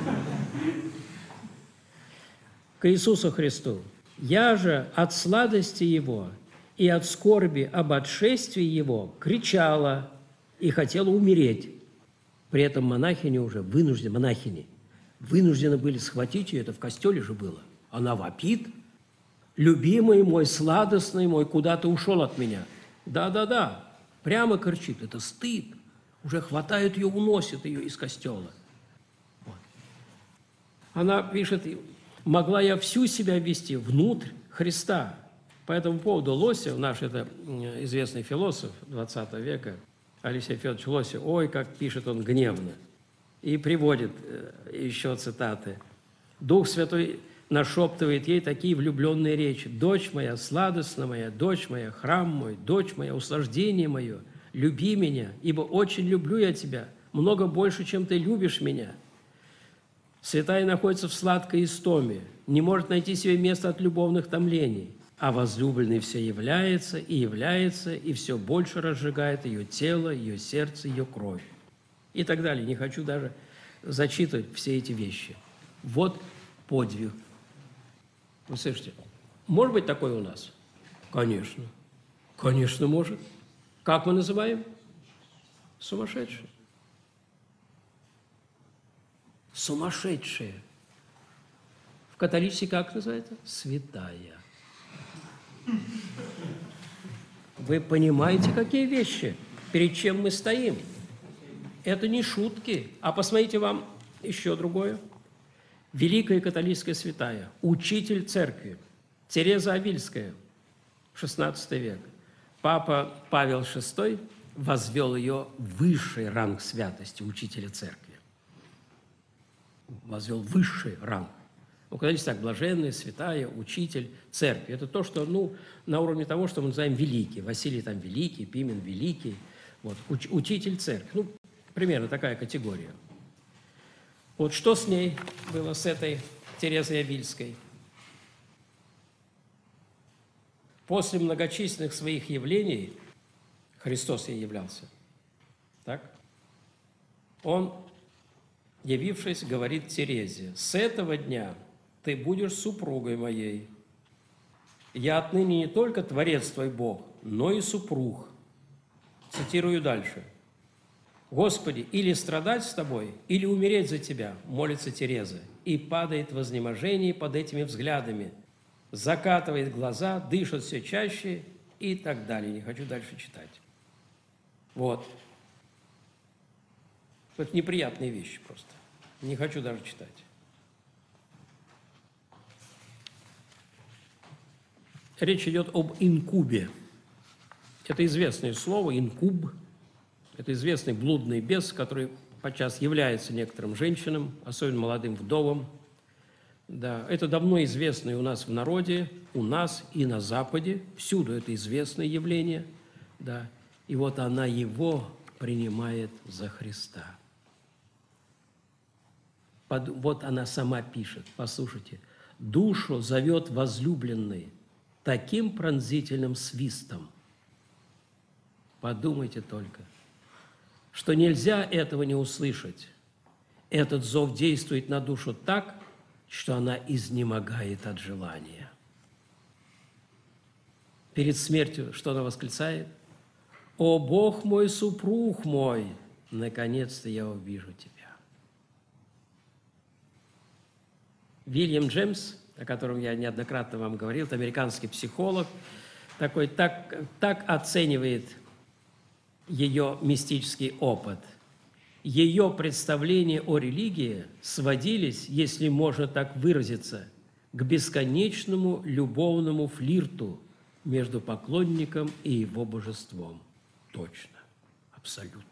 К Иисусу Христу: «Я же от сладости Его и от скорби об отшествии Его кричала и хотела умереть». При этом монахини уже вынуждены, монахини, вынуждены были схватить ее, это в костеле же было. Она вопит: «Любимый мой, сладостный мой, куда ты ушел от меня?» Да-да-да, прямо кричит, это стыд. Уже хватают ее, уносят ее из костела. Вот. Она пишет: «Могла я всю себя ввести внутрь Христа». По этому поводу Лосев, наш это известный философ двадцатого века, Алексей Федорович Лосев, ой, как пишет он гневно. И приводит еще цитаты. «Дух Святой нашептывает ей такие влюбленные речи: «Дочь моя, сладостная моя, дочь моя, храм мой, дочь моя, услаждение мое, люби меня, ибо очень люблю я тебя, много больше, чем ты любишь меня». Святая находится в сладкой истоме, не может найти себе места от любовных томлений, а возлюбленный все является и является, и все больше разжигает ее тело, ее сердце, ее кровь. И так далее. Не хочу даже зачитывать все эти вещи. Вот подвиг. Вы слышите, может быть такое у нас? Конечно. Конечно, может. Как мы называем? Сумасшедшие. Сумасшедшие. В католичестве как называется? Святая. Вы понимаете, какие вещи, перед чем мы стоим? Это не шутки. А посмотрите вам еще другое. Великая католическая святая, учитель церкви, Тереза Авильская, шестнадцатый век. Папа Павел шестой возвел ее в высший ранг святости учителя церкви. Возвел высший ранг. Ну, католичество так: блаженная, святая, учитель церкви. Это то, что, ну, на уровне того, что мы называем великий. Василий там великий, Пимен великий. Вот, уч, учитель церкви. Ну, примерно такая категория. Вот что с ней было, с этой Терезой Авильской? После многочисленных своих явлений, Христос ей являлся, Так? Он, явившись, говорит Терезе: «С этого дня ты будешь супругой моей. Я отныне не только Творец твой Бог, но и супруг». Цитирую дальше. «Господи, или страдать с тобой, или умереть за тебя», молится Тереза, и падает в изнеможении под этими взглядами, закатывает глаза, дышит все чаще и так далее. Не хочу дальше читать. Вот. Это неприятные вещи просто. Не хочу даже читать. Речь идет об инкубе. Это известное слово, инкуб. Это известный блудный бес, который подчас является некоторым женщинам, особенно молодым вдовам. Да, это давно известное у нас в народе, у нас и на Западе. Всюду это известное явление. Да. И вот она его принимает за Христа. Под, вот она сама пишет, послушайте. «Душу зовет возлюбленный таким пронзительным свистом». Подумайте только, что нельзя этого не услышать. Этот зов действует на душу так, что она изнемогает от желания. Перед смертью что она восклицает? «О, Бог мой, супруг мой, наконец-то я увижу Тебя». Вильям Джеймс, о котором я неоднократно вам говорил, это американский психолог, такой, так, так оценивает ее мистический опыт. Ее представления о религии сводились, если можно так выразиться, к бесконечному любовному флирту между поклонником и его божеством. Точно, абсолютно.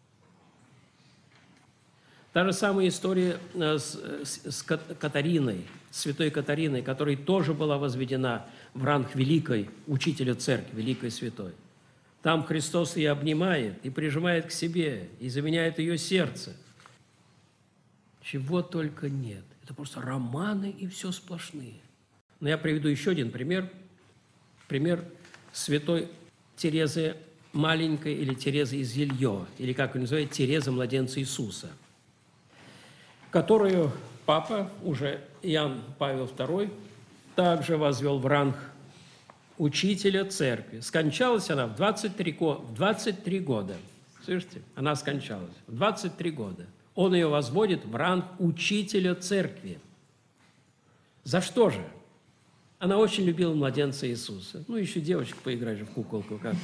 Та же самая история с, с, с Катариной, святой Катариной, которая тоже была возведена в ранг великой учителя церкви, великой святой. Там Христос ее обнимает и прижимает к себе, и заменяет ее сердце. Чего только нет. Это просто романы и все сплошные. Но я приведу еще один пример. Пример святой Терезы Маленькой или Терезы из Ельё, или, как ее называют, Тереза младенца Иисуса, которую папа, уже Иоанн Павел второй, также возвел в ранг учителя церкви. Скончалась она в двадцать три года. Слышите? Она скончалась в двадцать три года. Он ее возводит в ранг учителя церкви. За что же? Она очень любила младенца Иисуса. Ну, еще девочка поиграть же в куколку. Как?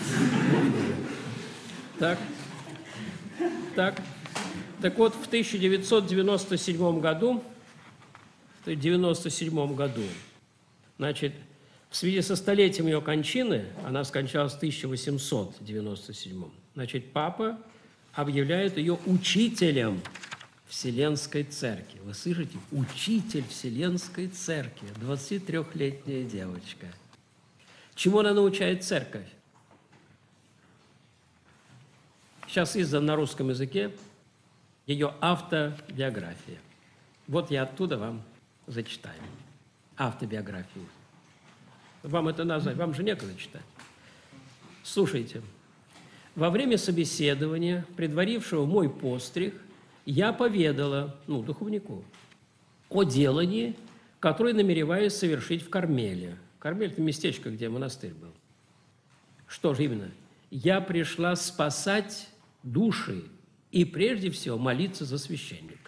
Так. Так. Так вот, в тысяча девятьсот девяносто седьмом году, в девяносто седьмом году, значит, в связи со столетием ее кончины, она скончалась в тысяча восемьсот девяносто седьмом, значит, папа объявляет ее учителем Вселенской Церкви. Вы слышите? Учитель Вселенской Церкви, двадцатитрёхлетняя девочка. Чему она научает церковь? Сейчас издан на русском языке ее автобиография. Вот я оттуда вам зачитаю. Автобиографию. Вам это назвать, вам же некогда читать. Слушайте. Во время собеседования, предварившего мой постриг, я поведала, ну, духовнику, о делании, которое намереваюсь совершить в Кармеле. Кармель – это местечко, где монастырь был. Что же именно? Я пришла спасать души и прежде всего молиться за священника.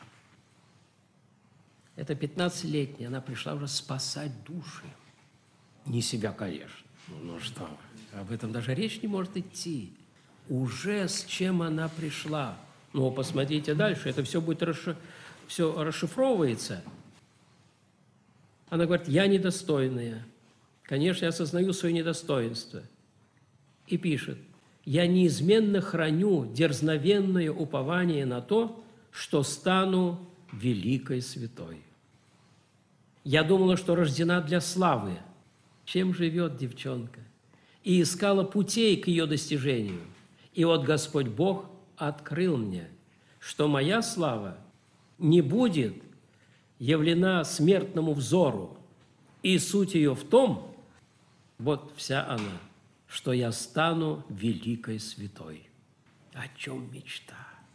Это пятнадцатилетняя, она пришла уже спасать души. Не себя, конечно. Ну, ну что вы, об этом даже речь не может идти. Уже с чем она пришла. Ну, посмотрите дальше, это все будет расши... все расшифровывается. Она говорит, я недостойная. Конечно, я осознаю свое недостоинство. И пишет, я неизменно храню дерзновенное упование на то, что стану великой святой. Я думала, что рождена для славы. Чем живет девчонка? И искала путей к ее достижению. И вот Господь Бог открыл мне, что моя слава не будет явлена смертному взору, и суть ее в том, вот вся она, что я стану великой святой. О чем мечта?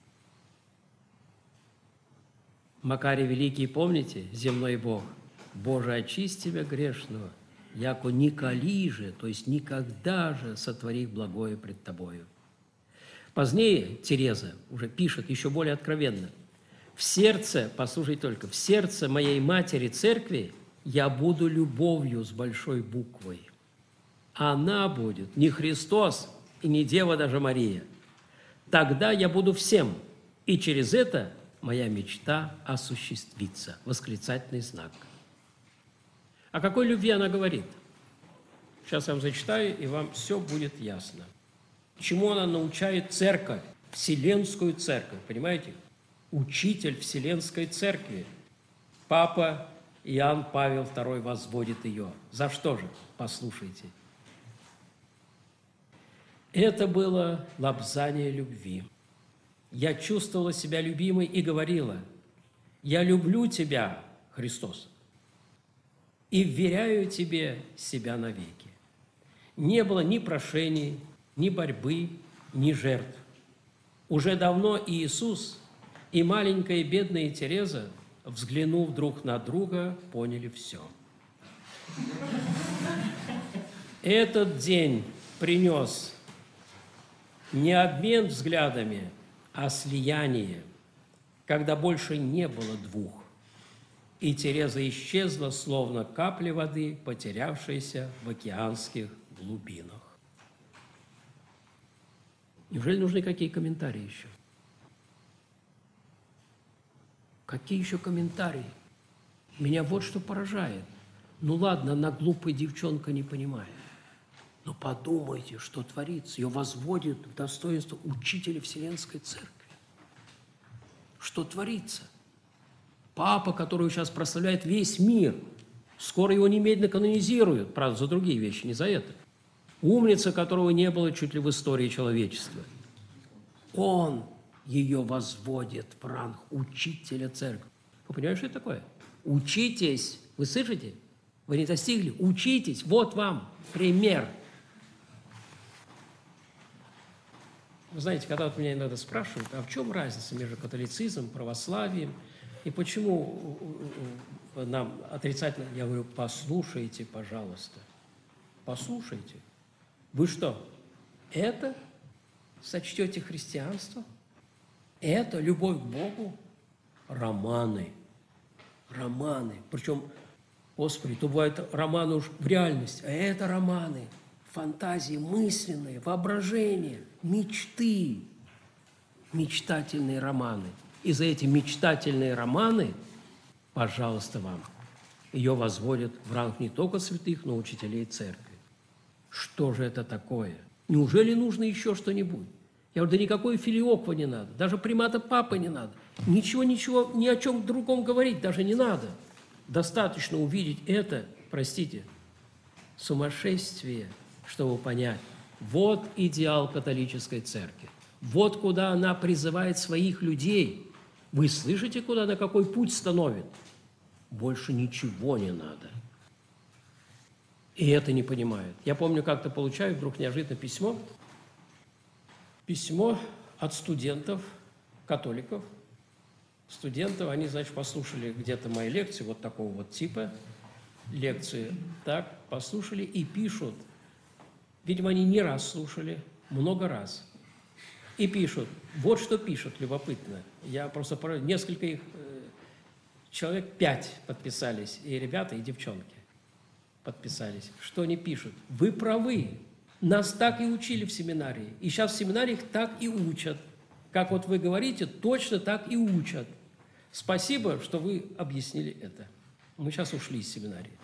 Макарий Великий, помните, земной Бог? «Боже, очисти тебя грешного, яко николи же», то есть никогда же сотвори благое пред тобою. Позднее Тереза уже пишет еще более откровенно: «В сердце, послушай только, в сердце моей матери церкви я буду любовью с большой буквой. Она будет не Христос и не Дева даже Мария. Тогда я буду всем, и через это моя мечта осуществится». Восклицательный знак. О какой любви она говорит? Сейчас я вам зачитаю, и вам все будет ясно. Чему она научает церковь, Вселенскую церковь, понимаете? Учитель Вселенской церкви. Папа Иоанн Павел второй возводит ее. За что же? Послушайте. Это было лобзание любви. Я чувствовала себя любимой и говорила: «Я люблю тебя, Христос, и вверяю тебе себя навеки». Не было ни прошений, ни борьбы, ни жертв. Уже давно Иисус и маленькая бедная Тереза, взглянув друг на друга, поняли все. Этот день принес не обмен взглядами, а слияние, когда больше не было двух. И Тереза исчезла, словно капля воды, потерявшаяся в океанских глубинах. Неужели нужны какие комментарии еще? Какие еще комментарии? Меня вот что поражает. Ну ладно, она глупая девчонка, не понимает. Но подумайте, что творится. Ее возводят в достоинство учителя Вселенской Церкви. Что творится? Папа, которого сейчас прославляет весь мир, скоро его немедленно канонизируют, правда, за другие вещи, не за это. Умница, которого не было чуть ли в истории человечества. Он ее возводит в ранг учителя церкви. Вы понимаете, что это такое? Учитесь. Вы слышите? Вы не достигли? Учитесь. Вот вам пример. Вы знаете, когда вот меня иногда спрашивают, а в чем разница между католицизмом, православием, и почему нам отрицательно? Я говорю: послушайте, пожалуйста. Послушайте. Вы что, это сочтете христианство? Это любовь к Богу? Романы. Романы. Причем, Господи, то бывают романы уж в реальности, а это романы, фантазии мысленные, воображение, мечты, мечтательные романы. И за эти мечтательные романы, пожалуйста, вам, ее возводят в ранг не только святых, но и учителей церкви. Что же это такое? Неужели нужно еще что-нибудь? Я говорю: да никакой филиоква не надо, даже примата папы не надо. Ничего, ничего, ни о чем другом говорить даже не надо. Достаточно увидеть это, простите, сумасшествие, чтобы понять. Вот идеал католической церкви. Вот куда она призывает своих людей. Вы слышите, куда, на какой путь становит? Больше ничего не надо. И это не понимают. Я помню, как-то получаю вдруг неожиданно письмо. Письмо от студентов, католиков. Студентов, они, значит, послушали где-то мои лекции, вот такого вот типа, лекции, так, послушали и пишут. Видимо, они не раз слушали, много раз. И пишут. Вот что пишут, любопытно. Я просто, несколько их, человек пять подписались, и ребята, и девчонки подписались. Что они пишут? Вы правы. Нас так и учили в семинарии. И сейчас в семинариях так и учат. Как вот вы говорите, точно так и учат. Спасибо, что вы объяснили это. Мы сейчас ушли из семинарии.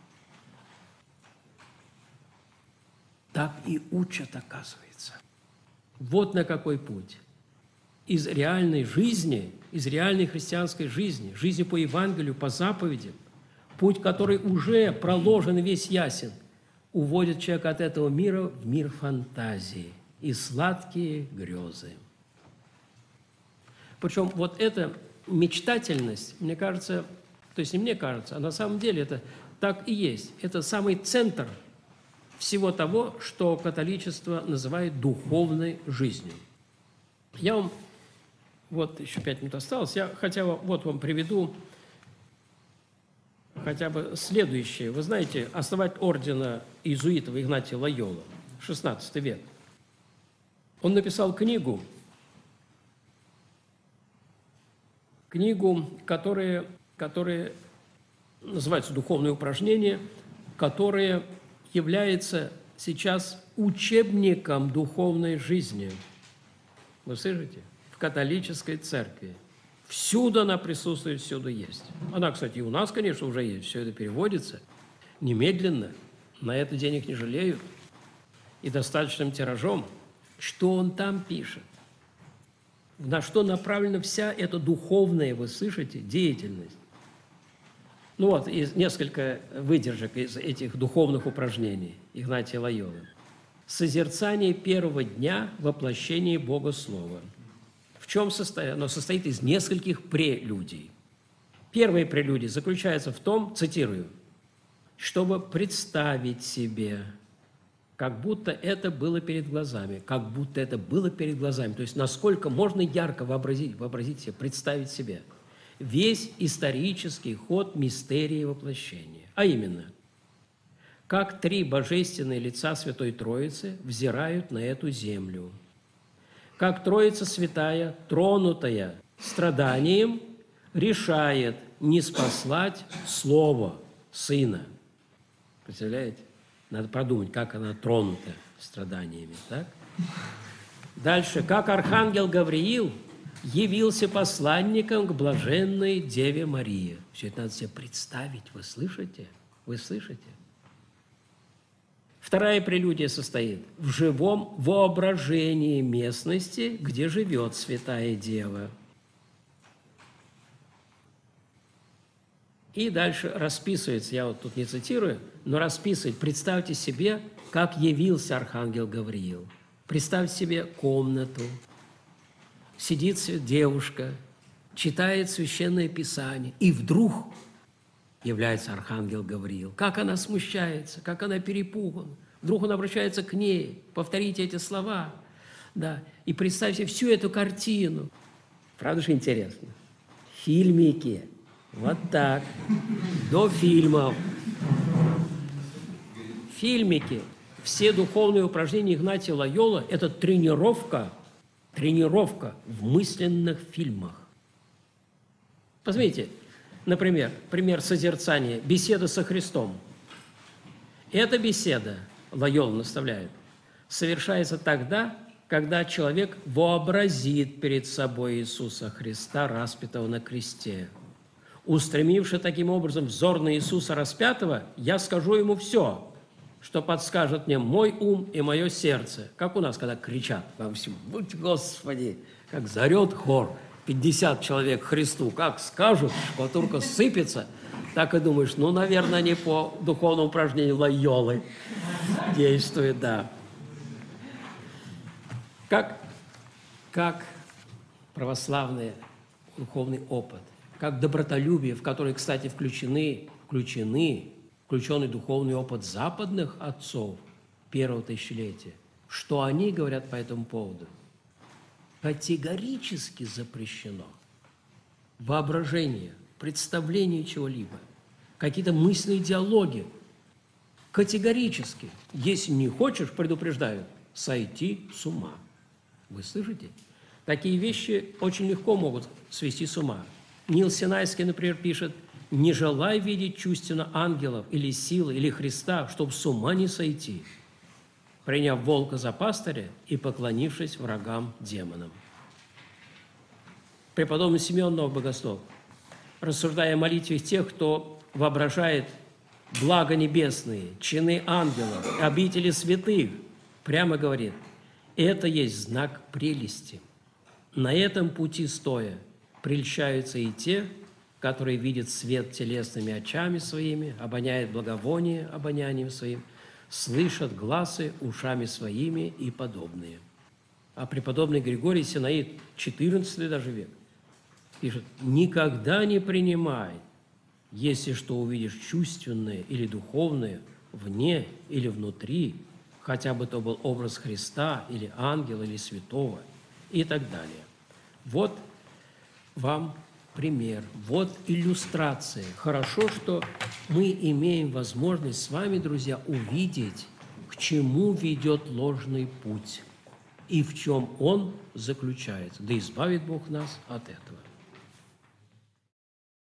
Так и учат, оказывается. Вот на какой путь. Из реальной жизни, из реальной христианской жизни, жизни по Евангелию, по заповедям, путь, который уже проложен весь ясен, уводит человека от этого мира в мир фантазии и сладкие грезы. Причем вот эта мечтательность, мне кажется, то есть не мне кажется, а на самом деле это так и есть. Это самый центр всего того, что католичество называет духовной жизнью. Я вам, вот еще пять минут осталось, я хотя бы вот вам приведу хотя бы следующее. Вы знаете, основатель ордена иезуитов Игнатий Лойола, шестнадцатый век, он написал книгу, книгу, которая, которая называется «Духовные упражнения», которая является сейчас учебником духовной жизни. Вы слышите? В католической церкви. Всюду она присутствует, всюду есть. Она, кстати, и у нас, конечно, уже есть. Все это переводится немедленно. На это денег не жалеют. И достаточным тиражом. Что он там пишет? На что направлена вся эта духовная, вы слышите, деятельность? Ну вот, из несколько выдержек из этих духовных упражнений Игнатия Лойолы. Созерцание первого дня воплощения Бога Слова. В чем состоит? Оно состоит из нескольких прелюдий. Первая прелюдия заключается в том, цитирую, чтобы представить себе, как будто это было перед глазами, как будто это было перед глазами. То есть насколько можно ярко вообразить, вообразить себе, представить себе весь исторический ход мистерии воплощения. А именно, как три божественные лица Святой Троицы взирают на эту землю, как Троица Святая, тронутая страданием, решает ниспослать Слово Сына. Представляете? Надо продумать, как она тронута страданиями. Так? Дальше, как архангел Гавриил явился посланником к блаженной Деве Марии. Все это надо себе представить. Вы слышите? Вы слышите? Вторая прелюдия состоит в живом воображении местности, где живет Святая Дева. И дальше расписывается, я вот тут не цитирую, но расписывает, представьте себе, как явился архангел Гавриил. Представьте себе комнату, сидит девушка, читает Священное Писание, и вдруг является архангел Гавриил. Как она смущается, как она перепугана. Вдруг он обращается к ней, повторите эти слова, да, и представьте всю эту картину. Правда же интересно? Фильмики. Вот так. До фильмов. Фильмики. Все духовные упражнения Игнатия Лойола – это тренировка, тренировка в мысленных фильмах. Посмотрите, например, пример созерцания, беседа со Христом. Эта беседа, Лойола наставляет, совершается тогда, когда человек вообразит перед собой Иисуса Христа, распятого на кресте. Устремивши таким образом взор на Иисуса распятого, я скажу ему все, что подскажет мне мой ум и мое сердце. Как у нас, когда кричат во всем, Господи, как зарет хор, пятьдесят человек Христу, как скажут, шкатулка сыпется, так и думаешь, ну, наверное, они по духовному упражнению Лойолы действуют, да. Как, как православный духовный опыт, как добротолюбие, в который, кстати, включены, включены, включенный духовный опыт западных отцов первого тысячелетия. Что они говорят по этому поводу? Категорически запрещено воображение, представление чего-либо, какие-то мысленные диалоги. Категорически. Если не хочешь, предупреждаю, сойти с ума. Вы слышите? Такие вещи очень легко могут свести с ума. Нил Синайский, например, пишет: «Не желай видеть чувственно ангелов или силы, или Христа, чтобы с ума не сойти, приняв волка за пастыря и поклонившись врагам демонам». Преподобный Симеон Новый Богослов, рассуждая о молитве тех, кто воображает блага небесные, чины ангелов, обители святых, прямо говорит: это есть знак прелести. На этом пути стоя прельщаются и те, которые видят свет телесными очами своими, обоняют благовоние обонянием своим, слышат гласы ушами своими и подобные. А преподобный Григорий Синаид, четырнадцатый даже век, пишет: «Никогда не принимай, если что увидишь чувственное или духовное вне или внутри, хотя бы то был образ Христа или ангела или святого, и так далее. Вот вам пример, вот иллюстрация. Хорошо, что мы имеем возможность с вами, друзья, увидеть, к чему ведет ложный путь и в чем он заключается. Да избавит Бог нас от этого.